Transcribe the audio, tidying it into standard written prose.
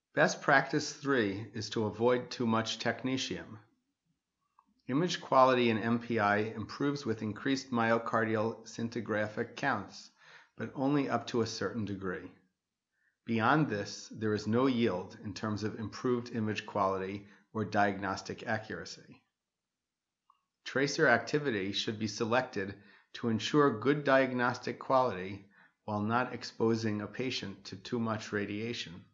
Best practice 3 is to avoid too much technetium. Image quality in MPI improves with increased myocardial scintigraphic counts, but only up to a certain degree. Beyond this, there is no yield in terms of improved image quality or diagnostic accuracy. Tracer activity should be selected to ensure good diagnostic quality while not exposing a patient to too much radiation.